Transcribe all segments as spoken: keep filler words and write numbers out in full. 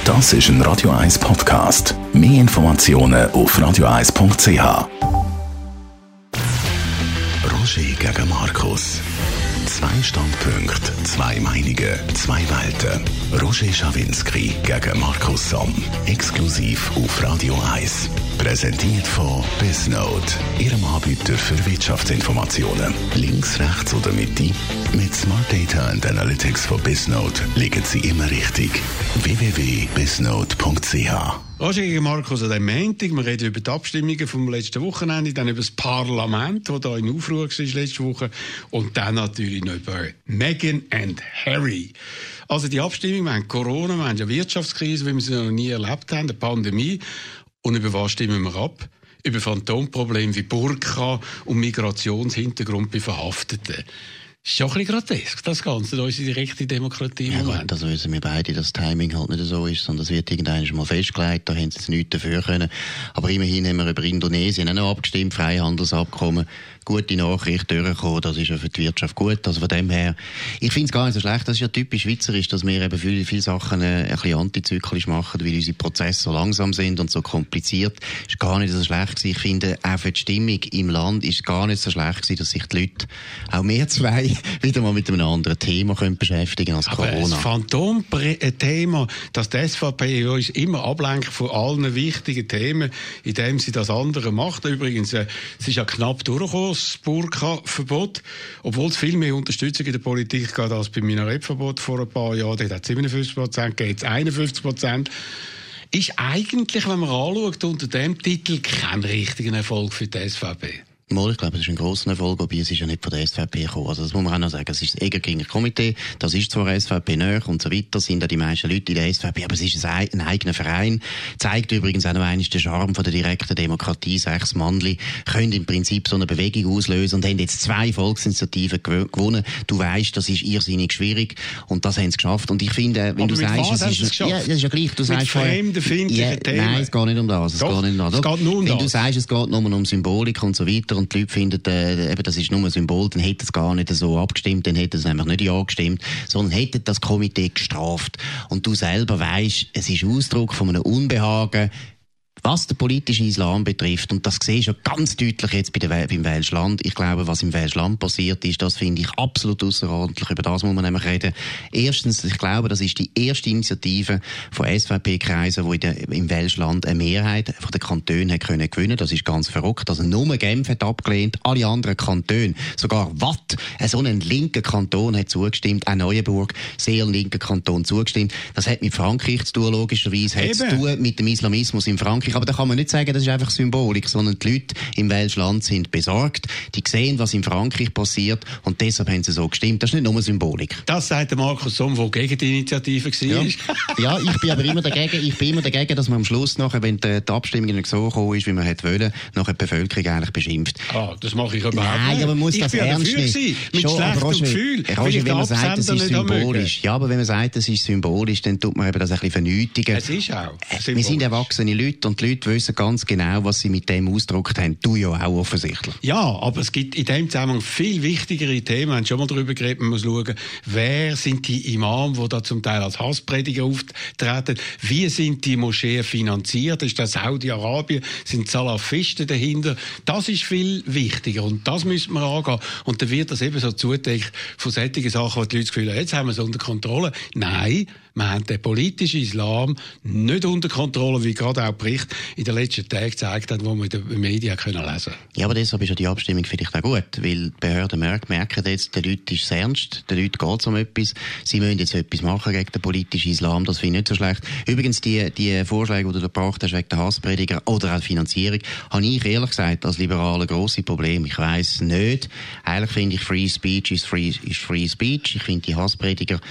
Das ist ein Radio eins Podcast. Mehr Informationen auf radio eins punkt c h. Roger gegen Markus. Zwei Standpunkte, zwei Meinungen, zwei Welten. Roger Schawinski gegen Markus Somm. Exklusiv auf Radio eins. Präsentiert von Bisnote, Ihrem Anbieter für Wirtschaftsinformationen. Links, rechts oder Mitte? Mit Smart Data and Analytics von Bisnote liegen Sie immer richtig. w w w punkt bisnote punkt c h. Roger gegen Markus an diesem Montag. Wir reden über die Abstimmungen vom letzten Wochenende, dann über das Parlament, das da in Aufruhr war letzte Woche, und dann natürlich noch über Meghan und Harry. Also die Abstimmung, wir haben Corona, wir haben eine Wirtschaftskrise, wie wir sie noch nie erlebt haben, eine Pandemie. Und über was stimmen wir ab? Über Phantomprobleme wie Burka und Migrationshintergrund bei Verhafteten. Das ist schon ein bisschen grotesk, das Ganze, da unsere direkte Demokratie im ja, Moment. Gut, also wissen wir beide, dass das Timing halt nicht so ist, sondern es wird irgendwann mal festgelegt, da haben sie jetzt nichts dafür können. Aber immerhin haben wir über Indonesien auch noch abgestimmt, Freihandelsabkommen, gute Nachricht durchgekommen, das ist ja für die Wirtschaft gut. Also von dem her, ich finde es gar nicht so schlecht, das ist ja typisch schweizerisch, dass wir eben viele, viele Sachen äh, ein bisschen antizyklisch machen, weil unsere Prozesse so langsam sind und so kompliziert. Ist gar nicht so schlecht gewesen. Ich finde, auch für die Stimmung im Land ist gar nicht so schlecht gewesen, dass sich die Leute, auch wir zwei, wieder mal mit einem anderen Thema können beschäftigen als Aber Corona. das Phantom-Thema, dass die S V P uns immer ablenkt von allen wichtigen Themen, indem sie das andere macht. Übrigens, äh, es ist ja knapp durchgekommen, das Burka-Verbot, obwohl es viel mehr Unterstützung in der Politik gab als beim Minarettverbot vor ein paar Jahren. Dort hat es siebenundfünfzig Prozent, geht es einundfünfzig Prozent. Ist eigentlich, wenn man anschaut, unter dem Titel kein richtiger Erfolg für die S V P. Mal, ich glaube, es ist ein grosser Erfolg, wobei es ist ja nicht von der S V P gekommen. Also das muss man auch noch sagen. Es ist das Egerkinger Komitee, das ist zwar S V P näher und so weiter, sind ja die meisten Leute in der S V P, aber es ist ein eigener Verein. Zeigt übrigens auch noch einmal den Charme von der direkten Demokratie. Sechs Mannli können im Prinzip so eine Bewegung auslösen und haben jetzt zwei Volksinitiativen gewonnen. Du weisst, das ist irrsinnig schwierig und das haben sie geschafft. Und ich finde, wenn aber du sagst, es ist, ja, das ist ja gleich, du mit sagst fremden, findlichen ja, Themen. Nein, es geht nicht um das. Es Doch, geht nicht um das. es geht nur um wenn das. du sagst, es geht nur um Symbolik und so weiter, und die Leute finden, äh, eben, das ist nur ein Symbol, dann hätte es gar nicht so abgestimmt, dann hätte es nämlich nicht ja gestimmt, sondern hätte das Komitee gestraft. Und du selber weisst, es ist Ausdruck von einem Unbehagen, was den politischen Islam betrifft, und das sehe ich schon ganz deutlich jetzt bei der, beim Welschen Land. Ich glaube, was im Welschen Land passiert ist, das finde ich absolut außerordentlich. Über das muss man nämlich reden. Erstens, ich glaube, das ist die erste Initiative von S V P-Kreisen, die in der, im Welschen Land eine Mehrheit von den Kantonen hat können gewinnen. Das ist ganz verrückt. Also nur Genf hat abgelehnt, alle anderen Kantone, sogar Watt, so einen linken Kanton hat zugestimmt, auch Neuenburg, sehr linken Kanton zugestimmt. Das hat mit Frankreich zu tun, logischerweise, hat zu tun mit dem Islamismus in Frankreich. Aber da kann man nicht sagen, das ist einfach Symbolik, sondern die Leute im Welschen Land sind besorgt. Die sehen, was in Frankreich passiert, und deshalb haben sie so gestimmt. Das ist nicht nur Symbolik. Das sagt der Markus Somm, der gegen die Initiative war. Ja. ja, ich bin aber immer dagegen, ich bin immer dagegen, dass man am Schluss nachher, wenn die, die Abstimmung nicht so gekommen ist, wie man hätte wollen, nachher die Bevölkerung eigentlich beschimpft. Ah, das mache ich überhaupt Nein, nicht. aber man muss ich das bin ernst dafür nehmen. Mit Schon, schlechtem Roger, Gefühl. Roger, wenn man sagt, es ist symbolisch. Ja, aber wenn man sagt, es ist symbolisch, dann tut man eben das ein bisschen vernötigen. Es ist auch symbolisch. Wir sind erwachsene Leute und die Leute wissen ganz genau, was sie mit dem ausgedrückt haben. Du ja auch offensichtlich. Ja, aber es gibt in dem Zusammenhang viel wichtigere Themen. Wir haben schon mal darüber geredet, man muss schauen, wer sind die Imame, die da zum Teil als Hassprediger auftreten, wie sind die Moscheen finanziert, ist das Saudi-Arabien, sind Salafisten dahinter. Das ist viel wichtiger und das müssen wir angehen. Und dann wird das eben so zudeckt von solchen Sachen, wo die Leute das Gefühl haben, jetzt haben wir es unter Kontrolle. Nein, wir haben den politischen Islam nicht unter Kontrolle, wie gerade auch Bericht in den letzten Tagen gezeigt hat, wo wir in den Medien können lesen. Ja, aber deshalb ist ja die Abstimmung vielleicht auch gut, weil die Behörden merken jetzt, den Leuten ist es ernst, den Leuten geht es um etwas, sie müssen jetzt etwas machen gegen den politischen Islam, das finde ich nicht so schlecht. Übrigens, die, die Vorschläge, die du da gebracht hast, wegen der Hassprediger oder auch Finanzierung, habe ich ehrlich gesagt als Liberaler grosse Probleme. Ich weiss nicht. Eigentlich finde ich, Free Speech ist Free, ist free Speech. Ich finde die Hassprediger,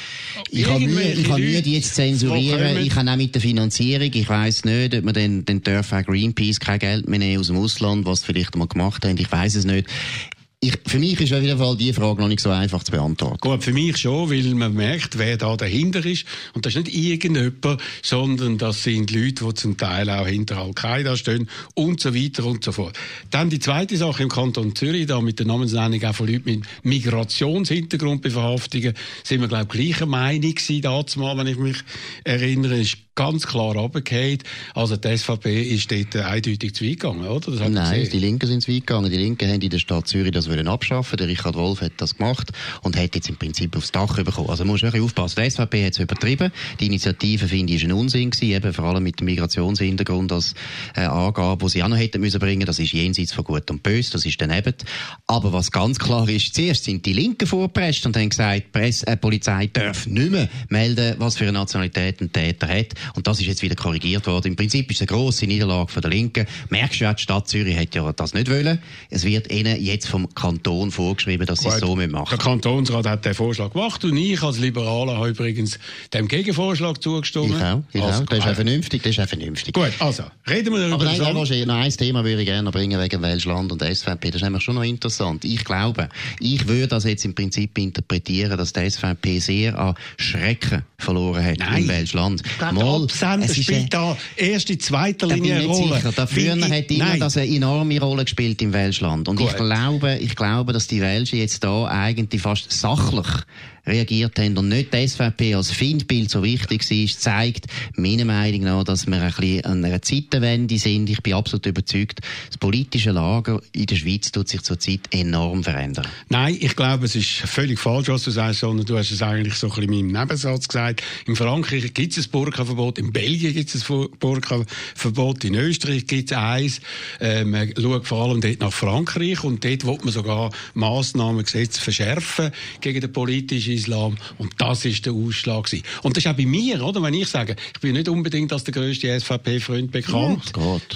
Ich habe Mühe, ich habe Mühe, die jetzt zensurieren. Ich habe auch mit der Finanzierung, ich weiss nicht, ob man dann, dann darf auch Greenpeace kein Geld mehr nehmen aus dem Ausland, was sie vielleicht mal gemacht haben. Ich weiss es nicht. Ich, für mich ist auf jeden Fall die Frage noch nicht so einfach zu beantworten. Gut, für mich schon, weil man merkt, wer da dahinter ist. Und das ist nicht irgendjemand, sondern das sind Leute, die zum Teil auch hinter Al-Qaida stehen und so weiter und so fort. Dann die zweite Sache im Kanton Zürich, da mit der Namensnennung auch von Leuten mit Migrationshintergrund bei Verhaftungen, sind wir, glaube ich, gleicher Meinung gewesen, dazumal, wenn ich mich erinnere. Ist ganz klar runtergefallen. Also die S V P ist dort eindeutig zu weit gegangen, oder? Das Nein, die Linken sind zu weit gegangen. Die Linken haben in der Stadt Zürich das wollen abschaffen. Der Richard Wolf hat das gemacht und hat jetzt im Prinzip aufs Dach bekommen. Also man muss wirklich aufpassen. Die S V P hat es übertrieben. Die Initiative, finde ich, ist ein Unsinn gewesen, eben vor allem mit dem Migrationshintergrund als äh, Angabe, die sie auch noch hätten müssen bringen. Das ist jenseits von Gut und Böse, das ist daneben. Aber was ganz klar ist, zuerst sind die Linken vorgepresst und haben gesagt, die Presse, äh, Polizei darf nicht mehr melden, was für eine Nationalität ein Täter hat. Und das ist jetzt wieder korrigiert worden. Im Prinzip ist es eine grosse Niederlage von der Linken. Merkst du ja, die Stadt Zürich hat ja das nicht wollen. Es wird ihnen jetzt vom Kanton vorgeschrieben, dass Gut, sie es so machen. Der Kantonsrat hat den Vorschlag gemacht und ich als Liberaler habe übrigens dem Gegenvorschlag zugestimmt. Ich auch. Ich also, auch. Das ist auch vernünftig. Das ist auch vernünftig. Gut, also, reden wir darüber. Aber nein, Roger, noch ein Thema würde ich gerne noch bringen wegen Welschland und S V P. Das ist nämlich schon noch interessant. Ich glaube, ich würde das jetzt im Prinzip interpretieren, dass die S V P sehr an Schrecken verloren hat nein. im Welschland. Ich glaube, der Absender spielt da erste, zweite Linie eine Rolle. Sicher. Früher ich, hat immer das eine enorme Rolle gespielt im Welschland. Und ich glaube, ich glaube, dass die Welschen jetzt da eigentlich fast sachlich reagiert haben und nicht die S V P als Feindbild so wichtig war, zeigt meiner Meinung nach, dass wir ein bisschen an einer Zeitenwende sind. Ich bin absolut überzeugt, das politische Lager in der Schweiz tut sich zurzeit enorm verändern. Nein, ich glaube, es ist völlig falsch, was du sagst, sondern du hast es eigentlich so ein bisschen in meinem Nebensatz gesagt. In Frankreich gibt es ein Burka-Verbot, in Belgien gibt es ein Burka-Verbot, in Österreich gibt es eins. Äh, man schaut vor allem dort nach Frankreich und dort will man sogar Massnahmen, Gesetze verschärfen gegen den politischen Islam. Und das ist der Ausschlag gewesen. Und das ist auch bei mir, oder? Wenn ich sage, ich bin nicht unbedingt als der grösste S V P-Freund bekannt. Ja, Gott.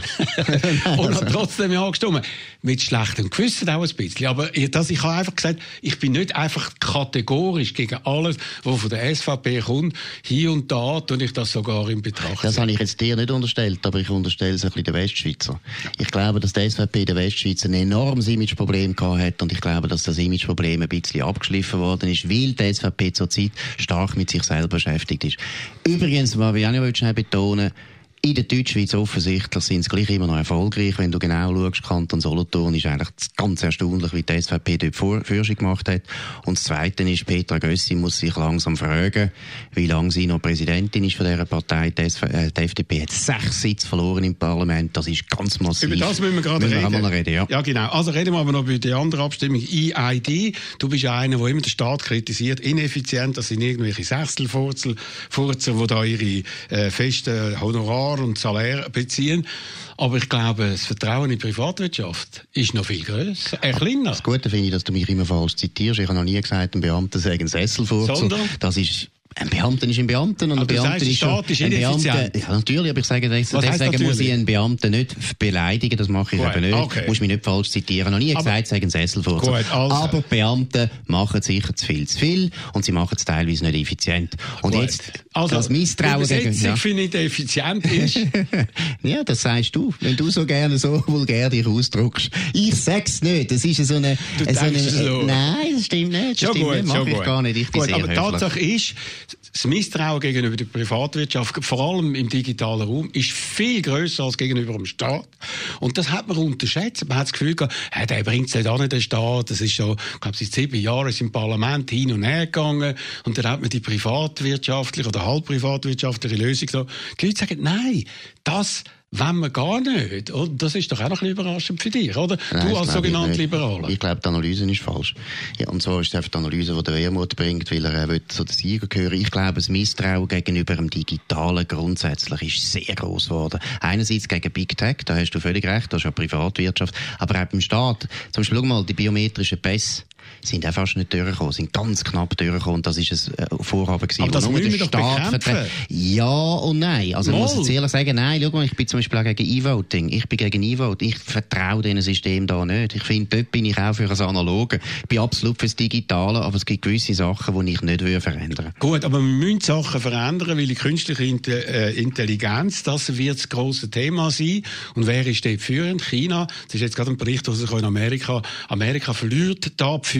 Und habe trotzdem ja angestimmt. Mit schlechtem Gewissen auch ein bisschen. Aber das, ich habe einfach gesagt, ich bin nicht einfach kategorisch gegen alles, was von der S V P kommt. Hier und da tue ich das sogar in Betracht. Das habe ich jetzt dir nicht unterstellt, aber ich unterstelle es ein bisschen den Westschweizer. Ich glaube, dass die S V P in der Schweiz ein enormes Imageproblem gehabt hat und ich glaube, dass das Imageproblem ein bisschen abgeschliffen worden ist, weil die S V P zurzeit stark mit sich selber beschäftigt ist. Übrigens, was ich auch noch schnell betonen, in der Deutschschweiz offensichtlich sind sie gleich immer noch erfolgreich. Wenn du genau schaust, Kanton Solothurn ist eigentlich ganz erstaunlich, wie die S V P dort Vorschau gemacht hat. Und das Zweite ist, Petra Gössi muss sich langsam fragen, wie lange sie noch Präsidentin ist von dieser Partei. Die, S V, äh, die F D P hat sechs Sitze verloren im Parlament. Das ist ganz massiv. Über das müssen wir gerade müssen reden. Wir reden ja. ja, genau. Also reden wir aber noch über die andere Abstimmung. E I D. Du bist ja einer, der immer den Staat kritisiert. Ineffizient, das sind irgendwelche Sechstelfurzer, die da ihre äh, festen Honorar und Salär beziehen. Aber ich glaube, das Vertrauen in die Privatwirtschaft ist noch viel grösser, äh, kleiner. Das Gute finde ich, dass du mich immer falsch zitierst. Ich habe noch nie gesagt, ein Beamter sei ein Sesselfurzer. Sondern? Das ist Ein Beamter ist ein Beamter und ein Beamter ist schon... Staat ist ineffizient. Ja, natürlich, aber ich sage, deswegen muss ich einen Beamten nicht beleidigen, das mache ich Gut, eben nicht. Okay. Du musst mich nicht falsch zitieren. Noch nie aber, gesagt, sagen Sesselfurzer. Gut, also. Aber Beamte machen sicher zu viel zu viel und sie machen es teilweise nicht effizient. Und Gut. jetzt, also, das Misstrauen gegen... Ja. Ich finde nicht effizient ist. Ja, das sagst du, wenn du so gerne so vulgär dich ausdrückst. Ich sag's nicht, das ist so eine... Du so eine so. Nein, das stimmt nicht. Das schon stimmt gut, nicht, mache ich gut. gar nicht. Ich bin gut, sehr aber höflich. Tatsache ist, das Misstrauen gegenüber der Privatwirtschaft, vor allem im digitalen Raum, ist viel grösser als gegenüber dem Staat. Und das hat man unterschätzt. Man hat das Gefühl gehabt, hey, der bringt es nicht an, den Staat. Das ist schon, ich glaube, seit sieben Jahren ist im Parlament hin und her gegangen. Und dann hat man die privatwirtschaftliche oder halb privatwirtschaftliche Lösung so. Die Leute sagen, nein, das wollen wir gar nicht. Und das ist doch auch noch ein bisschen überraschend für dich, oder? Nein, du als sogenannter Liberaler. Ich glaube, die Analyse ist falsch. Ja, und zwar ist es einfach die Analyse, die der Wermuth bringt, weil er will zu den Sieger gehören. Ich glaube, das Misstrauen gegenüber dem Digitalen grundsätzlich ist sehr gross geworden. Einerseits gegen Big Tech, da hast du völlig recht, das ist ja Privatwirtschaft, aber auch beim Staat. Zum Beispiel, schau mal, die biometrischen Pässe sind auch fast nicht durchgekommen, sind ganz knapp durchgekommen. Das ist ein Vorhaben gewesen. Aber das müssen wir doch bekämpfen. Ja und nein. Also, ich muss jetzt ehrlich sagen, nein, schau mal, ich bin zum Beispiel auch gegen E-Voting. Ich bin gegen E-Voting. Ich vertraue diesem System da nicht. Ich finde, dort bin ich auch für das Analoge. Ich bin absolut für das Digitale, aber es gibt gewisse Sachen, die ich nicht verändern will. Gut, aber wir müssen Sachen verändern, weil die künstliche Intelligenz, das wird das grosse Thema sein. Und wer ist dort führend? China. Das ist jetzt gerade ein Bericht, was ich in Amerika, Amerika verliert da die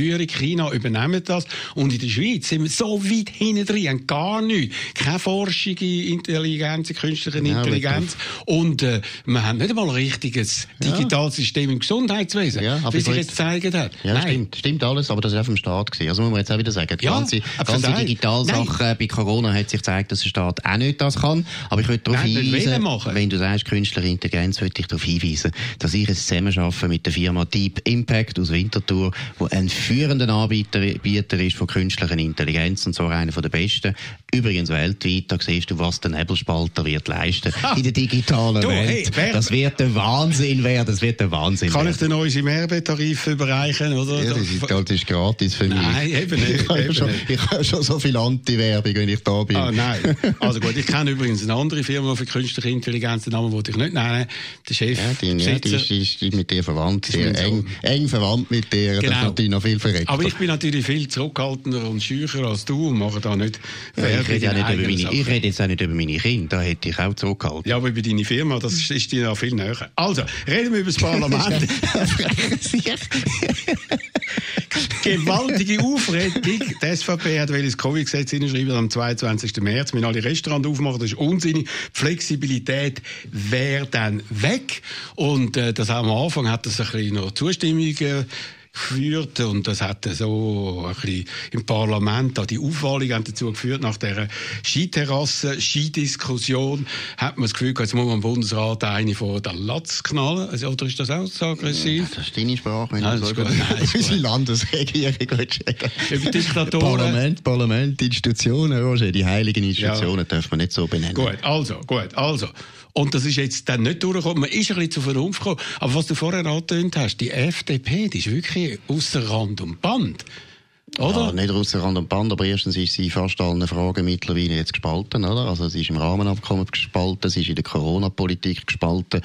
Führung. China übernimmt das. Und in der Schweiz sind wir so weit hinten drin, haben gar nichts. Keine Forschung in Intelligenz, in künstlicher ja, Intelligenz. Und äh, wir haben nicht einmal ein richtiges digitales System im Gesundheitswesen, ja, wie sich jetzt gezeigt hat. Ja, stimmt, stimmt alles, aber das war auf dem Staat gewesen. Also muss man jetzt auch wieder sagen, die ja, ganze, ganze Digitalsache bei Corona hat sich gezeigt, dass der Staat auch nicht das kann. Aber ich würde darauf hinweisen, wenn du sagst, künstliche Intelligenz, würde ich darauf hinweisen, dass ich es zusammenarbeite mit der Firma Deep Impact aus Winterthur, wo ein führender Anbieter Bieter ist von künstlicher Intelligenz, und zwar einer der besten. Übrigens weltweit, da siehst du, was der Nebelspalter wird leisten in der digitalen du, Welt. Hey, das wird der Wahnsinn werden, das wird der Wahnsinn Kann werden. ich den unseren Mehrbetarif überreichen, oder? Ja, das ist, das ist gratis für mich. Nein, eben nicht. Ich habe schon, hab schon so viel Anti-Werbung, wenn ich da bin. Ah, nein. Also gut, ich kenne übrigens eine andere Firma für künstliche Intelligenz, den Namen wollte ich nicht nennen. Der Chef. Ja, die, ja, die, ist, die ist mit dir verwandt, sehr eng, eng verwandt mit dir. Genau. Das ist natürlich noch viel verreckt. Aber ich bin natürlich viel zurückhaltender und schücher als du und mache da nicht ja, ich, rede ja nicht über meine, ich rede jetzt auch nicht über meine Kinder, da hätte ich auch zurückgehalten. Ja, aber über deine Firma, das ist dir noch viel näher. Also, reden wir über das Parlament. Gewaltige Aufregung. Die S V P hat das Covid-Gesetz hineinschreiben am zweiundzwanzigsten März. Wir alle Restaurants aufmachen, das ist unsinnig. Die Flexibilität wäre dann weg. Und äh, das am Anfang hat das ein bisschen noch Zustimmung äh, geführt, und das hat so ein bisschen im Parlament, da die Aufwahlen haben dazu geführt, nach dieser Skiterrasse, Skidiskussion, hat man das Gefühl, jetzt muss man im Bundesrat eine von der Latz knallen. Also, oder ist das auch so aggressiv? Ja, das ist deine Sprache, wenn Nein, du so unsere Landesregierung über Diktatoren. Parlament, Parlament, Institutionen, Roger, die heiligen Institutionen ja. Darf man nicht so benennen. Gut, also, gut, also. Und das ist jetzt dann nicht durchgekommen. Man ist ein bisschen zu Vernunft gekommen. Aber was du vorher angetönt hast, die F D P, die ist wirklich ausser Rand und Band. Oder? Ja, nicht ausser Rand und Band, aber erstens ist sie in fast allen Fragen mittlerweile jetzt gespalten, oder? Also sie ist im Rahmenabkommen gespalten, sie ist in der Corona-Politik gespalten.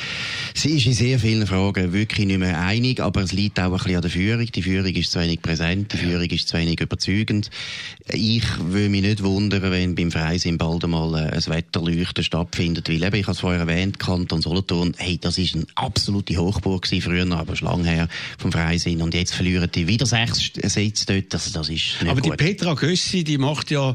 Sie ist in sehr vielen Fragen wirklich nicht mehr einig, aber es liegt auch ein bisschen an der Führung. Die Führung ist zu wenig präsent, die Führung ist zu wenig überzeugend. Ich würde mich nicht wundern, wenn beim Freisinn bald einmal ein Wetterleuchten stattfindet, weil eben, ich habe es vorher erwähnt, Kanton Solothurn, hey, das ist eine absolute Hochburg gewesen, früher, aber schon lange her vom Freisinn, und jetzt verlieren die wieder sechs Sitze dort, das, das ist nicht aber gut. Die Petra Gössi, die macht ja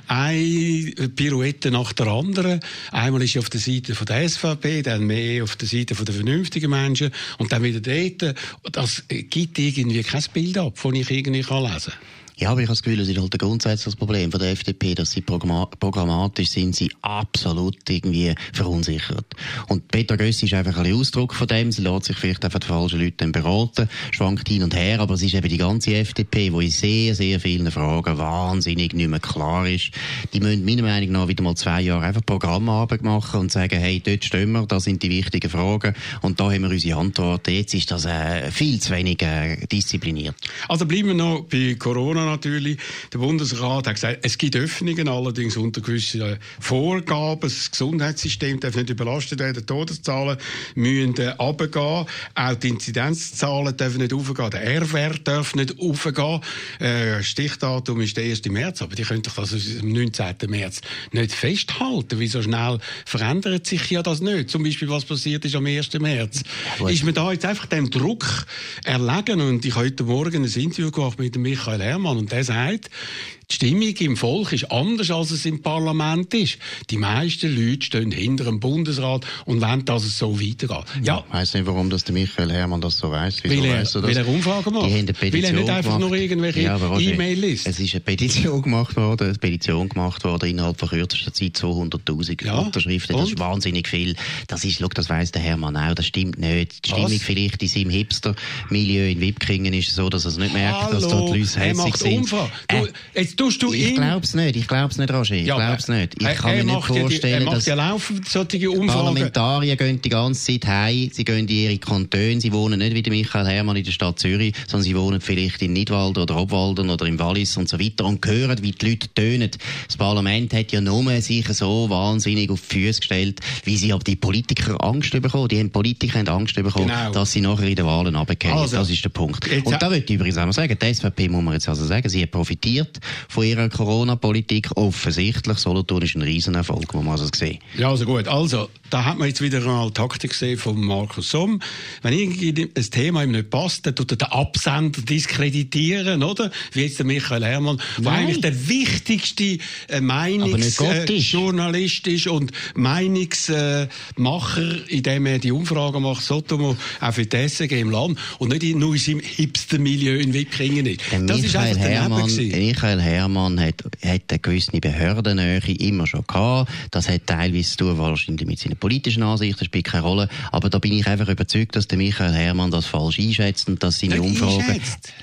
eine Pirouette nach der anderen. Einmal ist sie auf der Seite von der S V P, dann mehr auf der Seite von der vernünftigen Menschen und dann wieder dort. Das gibt irgendwie kein Bild ab, das ich irgendwie lesen kann. Ja, aber ich habe das Gefühl, es ist halt ein grundsätzliches Problem von der F D P, dass sie programmatisch sind, sie absolut irgendwie verunsichert. Und Petra Gössi ist einfach ein bisschen Ausdruck von dem. Sie lässt sich vielleicht einfach die falschen Leute beraten, schwankt hin und her, aber es ist eben die ganze F D P, die in sehr, sehr vielen Fragen wahnsinnig nicht mehr klar ist. Die müssen meiner Meinung nach wieder mal zwei Jahre einfach Programmarbeit machen und sagen, hey, dort stehen wir, das sind die wichtigen Fragen und da haben wir unsere Antworten. Jetzt ist das äh, viel zu wenig äh, diszipliniert. Also bleiben wir noch bei Corona natürlich. Der Bundesrat hat gesagt, es gibt Öffnungen, allerdings unter gewissen Vorgaben. Das Gesundheitssystem darf nicht überlastet werden, die Todeszahlen müssen runtergehen, auch die Inzidenzzahlen dürfen nicht hochgehen, der R-Wert darf nicht hochgehen. Äh, Stichdatum ist der erste März, aber die können doch das am neunzehnten März nicht festhalten. Wie so schnell verändert sich ja das nicht? Zum Beispiel, was passiert ist am ersten März. Ja, ist man da jetzt einfach dem Druck erlegen? Und ich habe heute Morgen ein Interview gemacht mit dem Michael Herrmann, und der sagt, die Stimmung im Volk ist anders, als es im Parlament ist. Die meisten Leute stehen hinter dem Bundesrat und wollen, dass es so weitergeht. Ja. Ich weiss nicht, warum das der Michael Herrmann das so weiss. Weil er, weiss er, weil er Umfragen macht. Weil er nicht einfach gemacht. Nur irgendwelche ja, E-Mail liest. Es ist eine Petition gemacht worden, eine Petition gemacht worden, innerhalb von kürzester Zeit zweihunderttausend ja. Unterschriften. Das und? Ist wahnsinnig viel. Das ist, schau, das weiss der Herrmann auch, das stimmt nicht. Die Stimmung Was? Vielleicht in seinem Hipster-Milieu in Wipkingen ist so, dass er es nicht merkt, Hallo, dass dort die Leute hässlich sind. Umfrage. Du, äh, jetzt tust du ich glaub's nicht, ich glaub's nicht, Roger, ich ja, glaub's nicht. Ich er, kann er mir nicht vorstellen, die, er dass ja laufend solche Umfragen. Parlamentarier gehen die ganze Zeit heim, sie gehen in ihre Kantone, sie wohnen nicht wie der Michael Herrmann in der Stadt Zürich, sondern sie wohnen vielleicht in Nidwalden oder Obwalden oder im Wallis und so weiter und hören, wie die Leute tönen. Das Parlament hat ja nur sich so wahnsinnig auf die Füße gestellt, wie sie aber die Politiker Angst bekommen. Die haben Politiker haben Angst bekommen, genau. dass sie nachher in den Wahlen runtergehen. Also, das ist der Punkt. Und da würde ich übrigens auch noch sagen, die S V P muss man jetzt also sagen, sie hat profitiert von ihrer Corona-Politik offensichtlich. Solothurn ist ein Riesenerfolg, muss man also sehen. Ja, also gut. Also, da hat man jetzt wieder einmal Taktik gesehen von Markus Somm. Wenn irgendwie ein Thema ihm nicht passt, dann tut er den Absender diskreditieren, oder? Wie jetzt der Michael Herrmann, der eigentlich der wichtigste äh, Meinungsjournalist äh, ist und Meinungsmacher, äh, indem er die Umfragen macht, Sotomo, auch für die S G im Land und nicht nur in seinem Hipster-Milieu in Wippkingen nicht. Der das Michael ist Herrmann, Michael Herrmann hat, hat eine gewisse Behördennähe immer schon gehabt. Das hat teilweise zu tun, wahrscheinlich mit seinen politischen Ansichten, das spielt keine Rolle. Aber da bin ich einfach überzeugt, dass der Michael Herrmann das falsch einschätzt und dass seine nicht Umfragen...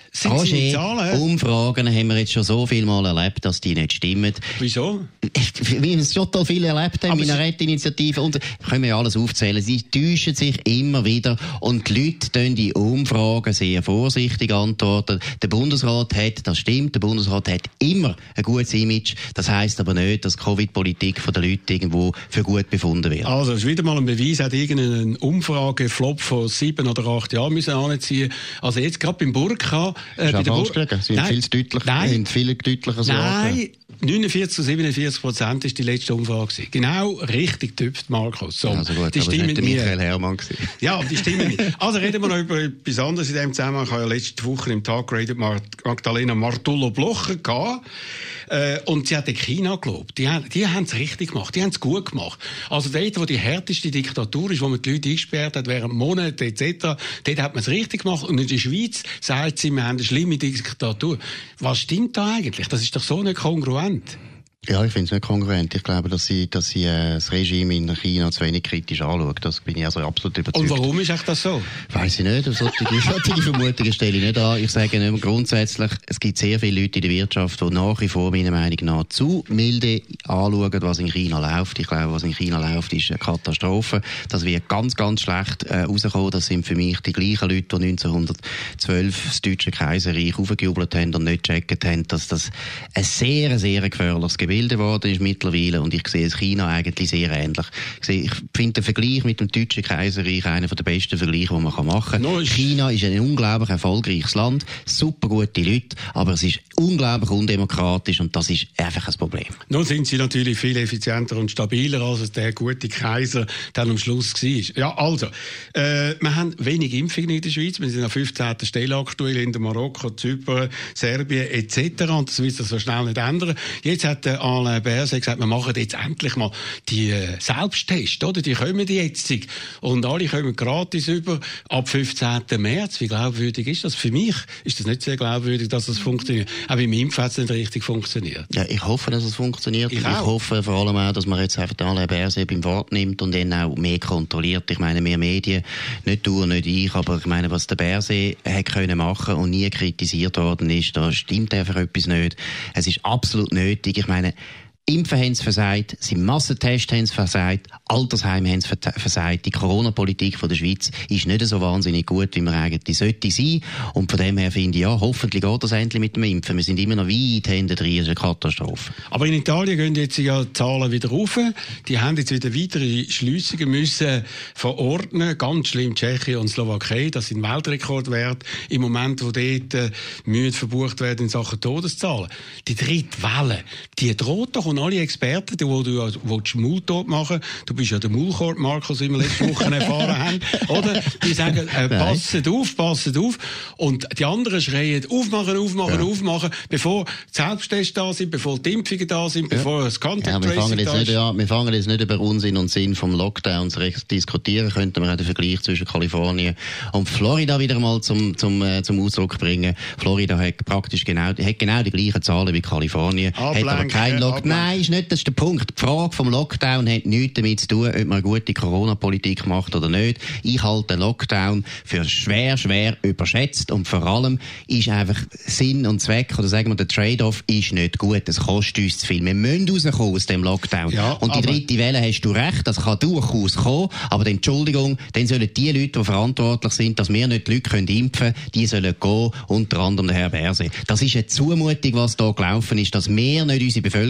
Roger, Umfragen haben wir jetzt schon so viel Mal erlebt, dass die nicht stimmen. Wieso? Wie wir es total viel erlebt haben, Minarett-Initiative, und können wir ja alles aufzählen. Sie täuschen sich immer wieder und die Leute tun die Umfragen sehr vorsichtig antworten. Der Bundesrat hat, das stimmt, der Bundesrat hat immer ein gutes Image. Das heisst aber nicht, dass die Covid-Politik von den Leuten irgendwo für gut befunden wird. Also, es ist wieder mal ein Beweis, hat irgendeinen Umfrageflop von sieben oder acht Jahren müssen anziehen. Also jetzt gerade beim Burka, Äh, bei der Bur- Sie sind viel deutlicher, nein, viel deutlicher so. Nein, neunundvierzig zu siebenundvierzig Prozent ist die letzte Umfrage. Genau richtig getüpft, Markus. So, also gut, die aber stimmen das war Michael Herrmann gewesen. Ja, die stimmen nicht. Also reden wir noch über etwas anderes in diesem Zusammenhang. Ich habe ja letzte Woche im Tag geredet Magdalena Martullo-Blocher gehabt. Äh, und sie hat in China gelobt. Die, die haben es richtig gemacht, die haben es gut gemacht. Also dort, wo die härteste Diktatur ist, wo man die Leute eingesperrt hat während Monaten et cetera, dort hat man es richtig gemacht. Und in der Schweiz sagt sie, wir haben eine schlimme Diktatur. Was stimmt da eigentlich? Das ist doch so nicht kongruent. Ja, ich finde es nicht kongruent. Ich glaube, dass sie, dass sie äh, das Regime in China zu wenig kritisch anschaut. Das bin ich also absolut überzeugt. Und warum ist echt das so? Weiss ich nicht. Solche, solche Vermutungen stelle ich nicht an. Ich sage nicht grundsätzlich, es gibt sehr viele Leute in der Wirtschaft, die nach wie vor meiner Meinung nach zu milde anschauen, was in China läuft. Ich glaube, was in China läuft, ist eine Katastrophe. Das wird ganz, ganz schlecht äh, rauskommen. Das sind für mich die gleichen Leute, die neunzehnhundertzwölf das Deutsche Kaiserreich aufgejubelt haben und nicht gecheckt haben, dass das ein sehr, sehr gefährliches Gebiet Bilder geworden ist mittlerweile, und ich sehe es China eigentlich sehr ähnlich. Ich, sehe, ich finde den Vergleich mit dem Deutschen Kaiserreich einer der besten Vergleiche, die man machen kann. No, China ist ein unglaublich erfolgreiches Land, super gute Leute, aber es ist unglaublich undemokratisch, und das ist einfach ein Problem. Nun sind sie natürlich viel effizienter und stabiler, als es der gute Kaiser dann am Schluss war. Ja, also, äh, wir haben wenig Impfungen in der Schweiz, wir sind an fünfzehnten Stelle aktuell in Marokko, Zypern, Serbien et cetera. Und das wird sich so schnell nicht ändern. Jetzt hat der Alain Berset gesagt, wir machen jetzt endlich mal die äh, Selbsttests, oder? Die kommen jetzt. Und alle kommen gratis über ab fünfzehnten März. Wie glaubwürdig ist das? Für mich ist das nicht sehr glaubwürdig, dass das funktioniert. Aber im Impfen hat es nicht richtig funktioniert. Ja, ich hoffe, dass es funktioniert. Ich, ich hoffe vor allem auch, dass man jetzt einfach den Alain Berset beim Wort nimmt und ihn auch mehr kontrolliert. Ich meine, mehr Medien, nicht du, nicht ich, aber ich meine, was der Berset hat können machen und nie kritisiert worden ist, da stimmt einfach etwas nicht. Es ist absolut nötig. Ich meine, Impfen haben sie versagt, sie Massentests haben sie versagt, Altersheime haben sie versagt. Die Corona-Politik von der Schweiz ist nicht so wahnsinnig gut, wie man eigentlich sollte sein. Und von dem her finde ich, ja, hoffentlich geht das endlich mit dem Impfen. Wir sind immer noch weit hinter drin, das ist eine Katastrophe. Aber in Italien gehen jetzt ja die Zahlen wieder rauf. Die haben jetzt wieder weitere Schliessungen müssen verordnen. Ganz schlimm Tschechien und Slowakei, das sind Weltrekordwerte im Moment, wo dort äh, Mühe verbucht werden in Sachen Todeszahlen. Die dritte Welle, die droht doch. Und alle Experten, die, die du willst, Maultot machen, du bist ja der Maulkorb, Markus, wie wir letzte Woche erfahren haben, oder? Die sagen, äh, passet auf, passet auf. Und die anderen schreien, aufmachen, aufmachen, ja. aufmachen, bevor die Selbsttests da sind, bevor die Impfungen da sind, ja. bevor das Contact Tracing ja, da ist. Nicht, ja, wir fangen jetzt nicht über Unsinn und Sinn vom Lockdown zu diskutieren, könnten wir auch den Vergleich zwischen Kalifornien und Florida wieder mal zum, zum, äh, zum Ausdruck bringen. Florida hat praktisch genau, hat genau die gleichen Zahlen wie Kalifornien, Ablenken, hat aber kein Lockdown. Nein, ist nicht, das ist der Punkt. Die Frage vom Lockdown hat nichts damit zu tun, ob man eine gute Corona-Politik macht oder nicht. Ich halte den Lockdown für schwer, schwer überschätzt, und vor allem ist einfach Sinn und Zweck, oder sagen wir, der Trade-off ist nicht gut. Es kostet uns zu viel. Wir müssen rauskommen aus dem Lockdown. Ja, und die dritte Welle, hast du recht, das kann durchaus kommen, aber die Entschuldigung, dann sollen die Leute, die verantwortlich sind, dass wir nicht die Leute können impfen können, die sollen gehen, unter anderem der Herr Berset. Das ist eine Zumutung, was da gelaufen ist, dass wir nicht unsere Bevölkerung jetzt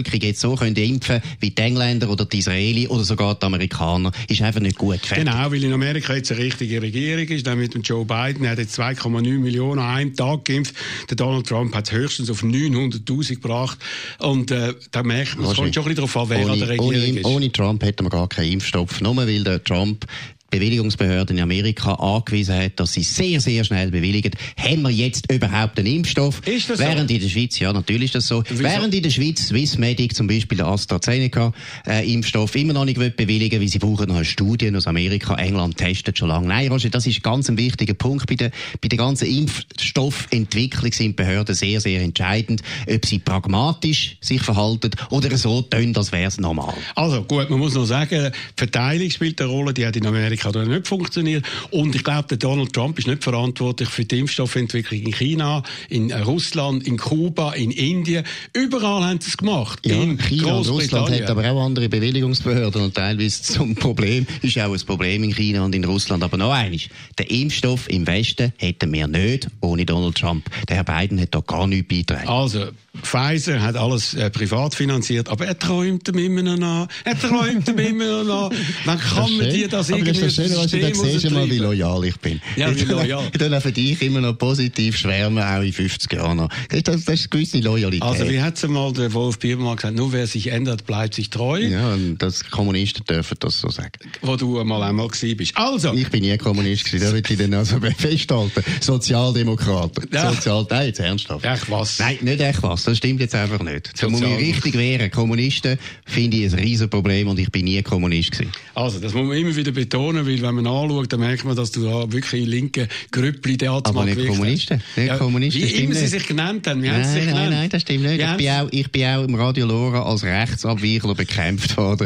so können impfen wie die Engländer oder die Israelis oder sogar die Amerikaner, ist einfach nicht gut. Fertig. Genau, weil in Amerika jetzt eine richtige Regierung ist, dann mit dem Joe Biden, er hat jetzt zwei Komma neun Millionen an einem Tag geimpft. Der Donald Trump hat es höchstens auf neunhunderttausend gebracht. Und äh, da merkt man, es kommt schon ein bisschen darauf an, wer ohne, an der Regierung ohne, ist. Ohne Trump hätten wir gar keinen Impfstoff. Nur weil der Trump Bewilligungsbehörden in Amerika angewiesen hat, dass sie sehr, sehr schnell bewilligen, haben wir jetzt überhaupt einen Impfstoff. Ist das Während so? in der Schweiz, ja, natürlich ist das so. Wieso? Während in der Schweiz Swissmedic zum Beispiel der AstraZeneca-Impfstoff äh, immer noch nicht bewilligen, weil sie brauchen noch eine Studie aus Amerika. England testet schon lange. Nein, Roger, das ist ganz ein wichtiger Punkt. Bei der, bei der ganzen Impfstoffentwicklung sind Behörden sehr, sehr entscheidend, ob sie pragmatisch sich verhalten oder so tun, als wäre es normal. Also gut, man muss noch sagen, die Verteilung spielt eine Rolle, die hat in Amerika hat nicht funktioniert. Und ich glaube, der Donald Trump ist nicht verantwortlich für die Impfstoffentwicklung in China, in Russland, in Kuba, in Indien. Überall haben sie es gemacht. Ja, in China und Russland hat aber auch andere Bewilligungsbehörden und teilweise zum Problem ist auch ein Problem in China und in Russland. Aber noch eines, den Impfstoff im Westen hätten wir nicht ohne Donald Trump. Der Herr Biden hat da gar nichts beigetragen. Also, Pfizer hat alles äh, privat finanziert, aber er träumt ihm immer noch nach. Er träumt ihm immer noch nach. Wann kann man dir das irgendwie das schön, was da siehst du mal, wie loyal ich bin. Ja, wie loyal. Ich tue auch für dich immer noch positiv schwärmen, auch in fünfzig Jahren noch. Das, das ist eine gewisse Loyalität. Also, wie hat es mal der Wolf Biermann gesagt, nur wer sich ändert, bleibt sich treu. Ja, und das Kommunisten dürfen das so sagen. Wo du mal einmal gewesen bist. Also. Ich bin nie Kommunist gewesen, da will ich dann also festhalten. Sozialdemokraten. Ja. Sozial, nein, jetzt ernsthaft. Echt was? Nein, nicht echt was. Das stimmt jetzt einfach nicht. Da muss man richtig wehren. Kommunisten finde ich ein Riesenproblem und ich bin nie Kommunist gewesen. Also, das muss man immer wieder betonen, weil wenn man anschaut, dann merkt man, dass du da wirklich in linken Grüppli der Aber nicht Kommunisten. Nicht ja, Kommunisten. Wie immer nicht. sie sich genannt haben. Wie nein, haben sie sich nein, genannt? nein, das stimmt nicht. Ich bin, auch, ich bin auch im Radio Lora als Rechtsabweichler bekämpft worden.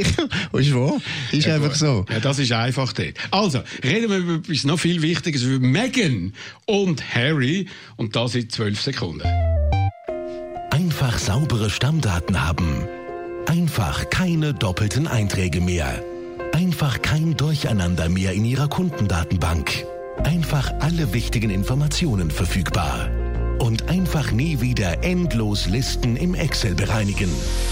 Weißt du wo? Ist ja, einfach gut. so. Ja, das ist einfach dort. Also, reden wir über etwas noch viel Wichtiges, über Meghan und Harry. Und das in zwölf Sekunden. Einfach saubere Stammdaten haben. Einfach keine doppelten Einträge mehr. Einfach kein Durcheinander mehr in Ihrer Kundendatenbank. Einfach alle wichtigen Informationen verfügbar. Und einfach nie wieder endlos Listen im Excel bereinigen.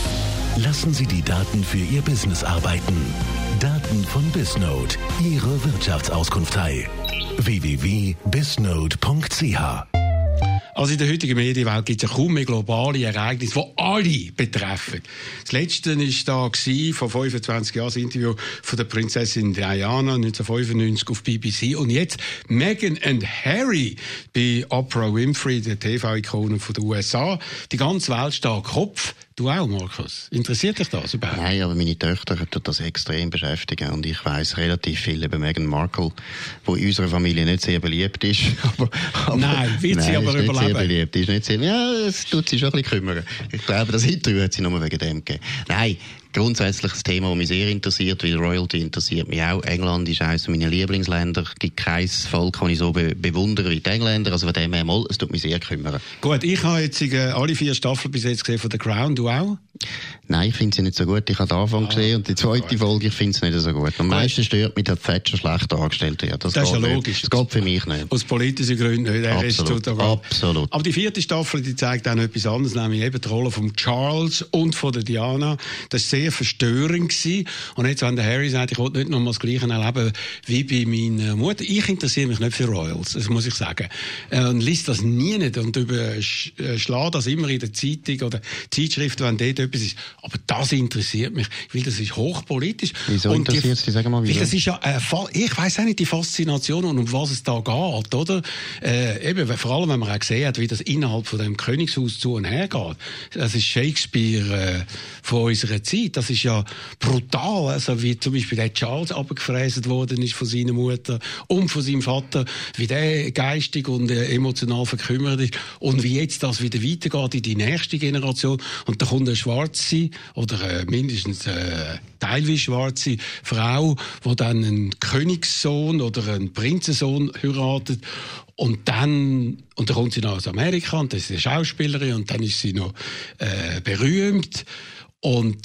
Lassen Sie die Daten für Ihr Business arbeiten. Daten von Bisnode, Ihre Wirtschaftsauskunftei. w w w punkt bisnode punkt c h Also in der heutigen Medienwelt gibt es ja kaum mehr globale Ereignisse, die alle betreffen. Das letzte war da vor fünfundzwanzig Jahren das Interview von der Prinzessin Diana neunzehnhundertfünfundneunzig auf B B C. Und jetzt Meghan und Harry bei Oprah Winfrey, der T V-Ikone der U S A. Die ganze Welt steht am Kopf. Du auch, Markus? Interessiert dich das überhaupt? Nein, aber meine Töchter tut das extrem beschäftigen und ich weiss relativ viel über Meghan Markle, wo in unserer Familie nicht sehr beliebt ist. aber, aber, nein, wird sie nein, aber ist nicht überleben? Sehr beliebt, ist nicht sehr, ja, es tut sie schon ein bisschen kümmern. Ich glaube, das Interview hat sie nur wegen dem gegeben. Nein, grundsätzlich das Thema, das mich sehr interessiert, weil Royalty interessiert mich auch. England ist eines meiner Lieblingsländer. Es gibt kein Volk, das ich so be- bewundere wie die Engländer. Also von dem her mal, es tut mich sehr kümmern. Gut, ich habe jetzt äh, alle vier Staffeln bis jetzt gesehen von The Crown. Du auch? Nein, ich finde sie nicht so gut. Ich habe den Anfang ah, gesehen und die zweite gut. Folge, ich finde sie nicht so gut. Am meisten stört mich, dass Thatcher schlecht dargestellt wird. Das, das ist ja nicht. logisch. Das geht für mich nicht. Aus politischen Gründen nicht. Der Absolut. Rest Absolut. Aber die vierte Staffel, die zeigt auch noch etwas anderes, nämlich eben die Rolle von Charles und von der Diana. Das war sehr verstörend gewesen. Und jetzt, wenn der Harry sagt, ich will nicht noch mal das Gleiche erleben wie bei meiner Mutter. Ich interessiere mich nicht für Royals, das muss ich sagen. Und liest das nie nicht und überschlage das immer in der Zeitung oder Zeitschrift, wenn dort etwas ist. Aber das interessiert mich, weil das ist hochpolitisch. Wieso und interessiert es dich? Sag mal, wieso? Weil das ist ja, äh, ich weiss auch nicht, die Faszination und um was es da geht, oder? Äh, eben, vor allem, wenn man auch gesehen hat, wie das innerhalb von dem Königshaus zu und her geht. Das ist Shakespeare äh, von unserer Zeit. Das ist ja brutal, also wie zum Beispiel der Charles abgefräst worden ist von seiner Mutter und von seinem Vater, wie der geistig und äh, emotional verkümmert ist und wie jetzt das wieder weitergeht in die nächste Generation und da kommt eine schwarze oder äh, mindestens äh, teilweise schwarze Frau, die dann einen Königssohn oder einen Prinzensohn heiratet und dann, und dann kommt sie noch aus Amerika und das ist eine Schauspielerin und dann ist sie noch äh, berühmt und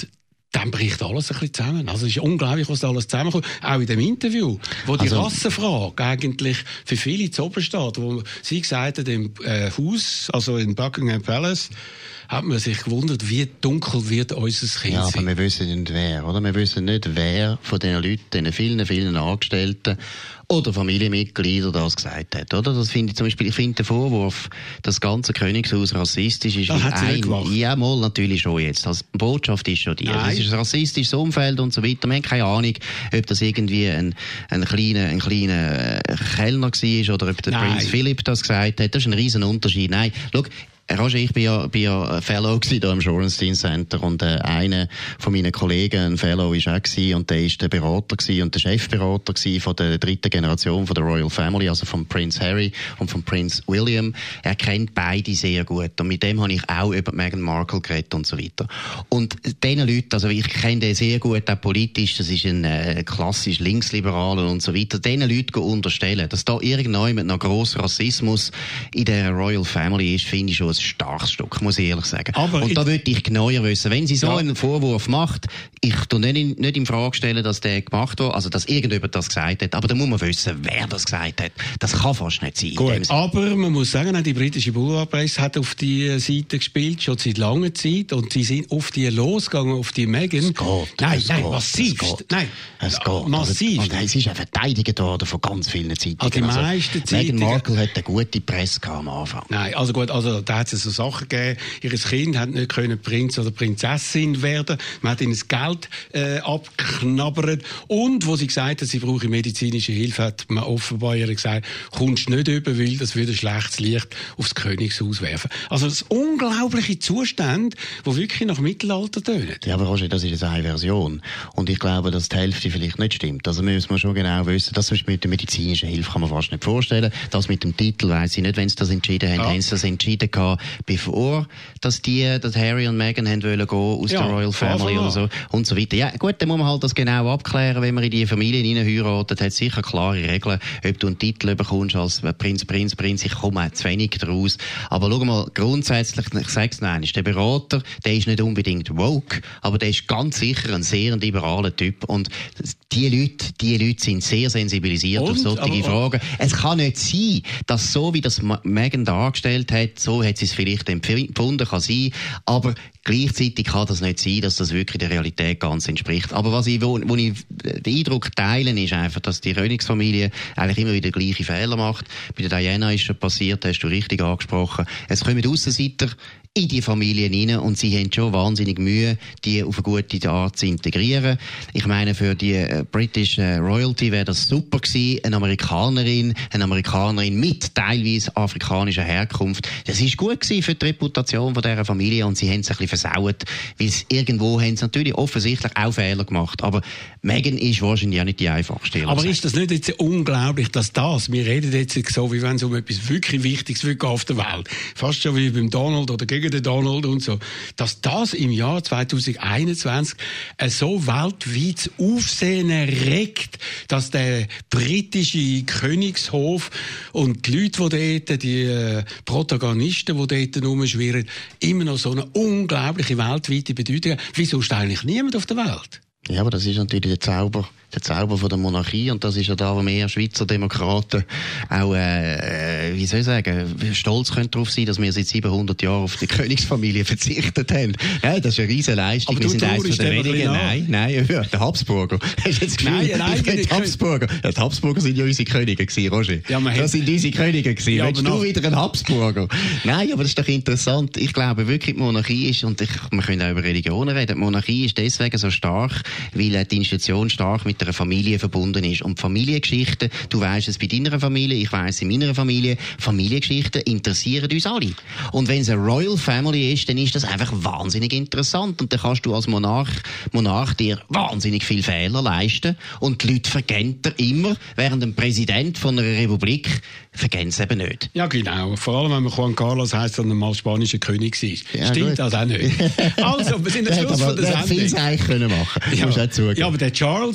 dann bricht alles ein bisschen zusammen. Also es ist unglaublich, was da alles zusammenkommt. Auch in dem Interview, wo die also, Rassenfrage eigentlich für viele zu oben steht, wo sie gesagt hat, im äh, Haus, also in Buckingham Palace, hat man sich gewundert, wie dunkel wird unser Kind ja, sein. aber wir wissen nicht wer, oder? Wir wissen nicht, wer von diesen Leuten, diesen vielen, vielen Angestellten oder Familienmitglieder das gesagt hat, oder? Das finde ich zum Beispiel, ich finde den Vorwurf, dass das ganze Königshaus rassistisch ist, das wie hat sie nicht gemacht. ein, ja, mal natürlich schon jetzt. Also, die Botschaft ist schon die. Es ist ein rassistisches Umfeld und so weiter. Wir haben keine Ahnung, ob das irgendwie ein, ein kleiner, ein kleiner Kellner war oder ob der Nein. Prinz Philipp das gesagt hat. Das ist ein riesen Unterschied. Nein, schau, Roger, ich bin ja, bin ja Fellow hier im Shorenstein Center und äh, einer von meinen Kollegen, ein Fellow, ist auch gewesen, und der ist der Berater gewesen und der Chefberater gewesen von der dritten Generation von der Royal Family, also von Prince Harry und von Prince William. Er kennt beide sehr gut und mit dem habe ich auch über Meghan Markle geredet und so weiter. Und diesen Leuten, also ich kenne den sehr gut, auch politisch, das ist ein äh, klassisch Linksliberaler und so weiter, diesen Leuten unterstellen, dass da irgendjemand noch grosser Rassismus in der Royal Family ist, finde ich schon ein starkes Stück, muss ich ehrlich sagen. Aber und da würde ich genauer wissen. Wenn sie so ja. einen Vorwurf macht, ich tue nicht in, nicht in Frage stellen, dass der gemacht wurde, also dass irgendjemand das gesagt hat, aber da muss man wissen, wer das gesagt hat. Das kann fast nicht sein. Gut, aber man muss sagen, die britische Boulevardpresse hat auf die Seite gespielt, schon seit langer Zeit, und sie sind auf die losgegangen, auf die Meghan. Es geht. Nein, es nein, geht, massivst. Es geht. Nein, es geht. massiv. Und es ist ja verteidigt worden von ganz vielen Zeitungen. Also die meisten also, Zeitungen. Meghan Markle hat eine gute Presse am Anfang. Nein, also gut, also da hat es so Sachen gegeben, ihr Kind hat nicht können Prinz oder Prinzessin werden, man hat ihnen das Geld äh, abgeknabbert, und wo sie gesagt hat, sie brauche medizinische Hilfe, hat man offenbar ihr gesagt, kommst nicht über, weil das würde ein schlechtes Licht aufs Königshaus werfen. Also das unglaubliche Zustände, die wirklich nach Mittelalter tönen. Ja, aber Roger, das ist jetzt eine Version. Und ich glaube, dass die Hälfte vielleicht nicht stimmt. Also müssen wir schon genau wissen, das mit der medizinischen Hilfe kann man fast nicht vorstellen. Das mit dem Titel weiss ich nicht, wenn sie das entschieden haben, ja. haben sie das entschieden gehabt, bevor dass die, dass Harry und Meghan haben wollen gehen aus ja, der Royal Family oder so und so weiter. Ja, gut, dann muss man halt das genau abklären, wenn man in die Familien hinein heiratet, hat es sicher klare Regeln, ob du einen Titel bekommst als Prinz, Prinz, Prinz, ich komme zu wenig daraus. Aber schau mal, grundsätzlich, ich sag's noch einmal, der Berater, der ist nicht unbedingt woke, aber der ist ganz sicher ein sehr liberaler Typ, und die Leute, die Leute sind sehr sensibilisiert und, auf solche aber, Fragen. Es kann nicht sein, dass so, wie das Meghan dargestellt hat, so hat sie es vielleicht empfunden, kann sein, aber gleichzeitig kann das nicht sein, dass das wirklich der Realität ganz entspricht. Aber was ich, wo, wo ich den Eindruck teile, ist einfach, dass die Königsfamilie eigentlich immer wieder gleiche Fehler macht. Bei der Diana ist schon passiert, hast du richtig angesprochen. Es kommen Aussenseiter in die Familien hinein und sie haben schon wahnsinnig Mühe, die auf eine gute Art zu integrieren. Ich meine, für die äh, British äh, Royalty wäre das super gewesen, eine Amerikanerin, eine Amerikanerin mit teilweise afrikanischer Herkunft. Das ist gut gewesen für die Reputation von dieser Familie, und sie haben es ein bisschen versaut, weil es irgendwo haben sie natürlich offensichtlich auch Fehler gemacht. Aber Meghan ist wahrscheinlich auch nicht die einfachste. Aber ist das nicht jetzt unglaublich, dass das, wir reden jetzt so, wie wenn es um etwas wirklich Wichtiges geht auf der Welt, fast schon wie beim Donald oder gegen den Donald und so, dass das im Jahr zwanzig einundzwanzig so weltweit Aufsehen erregt, dass der britische Königshof und die Leute, die dort, die äh, Protagonisten, die dort rumschwirren, immer noch so eine unglaubliche weltweite Bedeutung haben, wie sonst eigentlich niemand auf der Welt. Ja, aber das ist natürlich der Zauber, der Zauber von der Monarchie, und das ist ja da, wo wir Schweizer Demokraten auch, äh, wie soll ich sagen, stolz können darauf sein, dass wir seit siebenhundert Jahren auf die Königsfamilie verzichtet haben. Ja, das ist eine riesen Leistung. Aber wir sind eines der wenigen. Nein, nein, ja, der Habsburger. Hast du jetzt Nein, nein, die Habsburger. Ja, die Habsburger sind ja unsere Könige gewesen, Roger. Ja, das sind unsere Könige gewesen. Ja, willst du noch wieder ein Habsburger? Nein, aber das ist doch interessant. Ich glaube wirklich, die Monarchie ist, und ich, wir können auch über Religionen reden, die Monarchie ist deswegen so stark, weil die Institution stark mit einer Familie verbunden ist. Und Familiengeschichten, du weisst es bei deiner Familie, ich weiss in meiner Familie, Familiengeschichten interessieren uns alle. Und wenn es eine Royal Family ist, dann ist das einfach wahnsinnig interessant. Und dann kannst du als Monarch, Monarch dir wahnsinnig viele Fehler leisten. Und die Leute vergessen dir immer, während ein Präsident von einer Republik vergessen es eben nicht. Ja, genau. Vor allem, wenn man Juan Carlos heisst, sondern mal spanischer König war. Ja, stimmt gut. Das auch nicht. Also, wir sind am Schluss von der Sendung. Vieles eigentlich können machen. Ja. Ja, aber der Charles,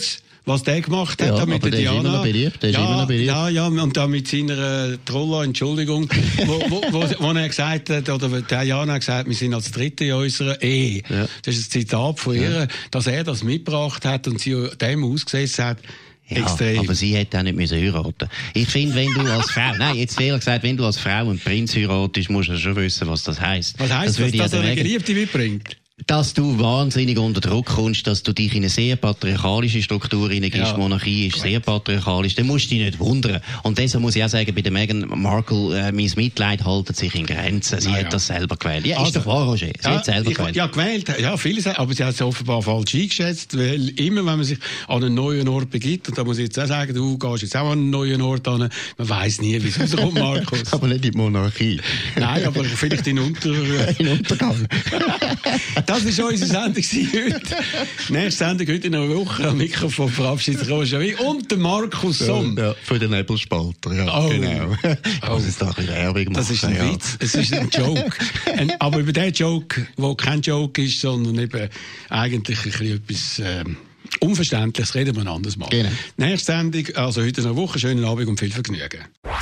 was der gemacht hat, ja, mit der, der Diana. Ist immer noch beliebt, der ist ja, immer noch beliebt. Ja, ja, und da mit seiner Trolla, Entschuldigung, wo, wo, wo, wo er gesagt hat, oder Diana hat gesagt, wir sind als Dritte in unserer Ehe. Ja. Das ist ein Zitat von ihr, ja. dass er das mitgebracht hat und sie dem ausgesetzt hat. Ja, extrem. Aber sie hätte auch nicht müssen heiraten. Ich finde, wenn du als Frau, nein, jetzt ehrlich gesagt, wenn du als Frau einen Prinz heiratest, musst du schon wissen, was das heisst. Was heisst das, dass, dass er eine Geliebte mitbringt? Dass du wahnsinnig unter Druck kommst, dass du dich in eine sehr patriarchalische Struktur hineingehst. Ja. Monarchie ist sehr patriarchalisch. Dann musst du dich nicht wundern. Und deshalb muss ich auch sagen, bei der Meghan Markle, äh, mein Mitleid haltet sich in Grenzen. Sie Na, hat ja. das selber gewählt. Ja, also, ist doch wahr, Roger. Sie ja, hat selber ich, gewählt. Ja, gewählt. Ja, viele sagen, aber sie hat es offenbar falsch eingeschätzt, weil immer, wenn man sich an einen neuen Ort begibt, und da muss ich jetzt auch sagen, du gehst jetzt auch an einen neuen Ort an, man weiss nie, wie es rauskommt, Markus. Aber nicht in die Monarchie. Nein, aber vielleicht in Unter... in Untergang. Das ist unsere Sendung heute. Nächste Sendung heute in einer Woche. Am Mikrofon verabschiedet sich Roger Schawinski und der Markus Somm. Ja, für den Nebelspalter, ja, oh. genau. Ich muss jetzt da ein bisschen Werbung machen. Das ist ein ja. Witz, es ist ein Joke. ein, aber über den Joke, der kein Joke ist, sondern eben eigentlich ein bisschen etwas... Ähm, Unverständliches, reden wir ein anderes Mal. Genau. Nächste Sendung, also heute in einer Woche. Schönen Abend und viel Vergnügen.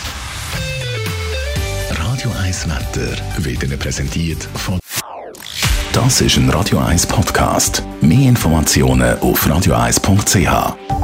Radio eins Wetter wird Ihnen präsentiert von... Das ist ein Radio eins Podcast. Mehr Informationen auf radio eins punkt c h.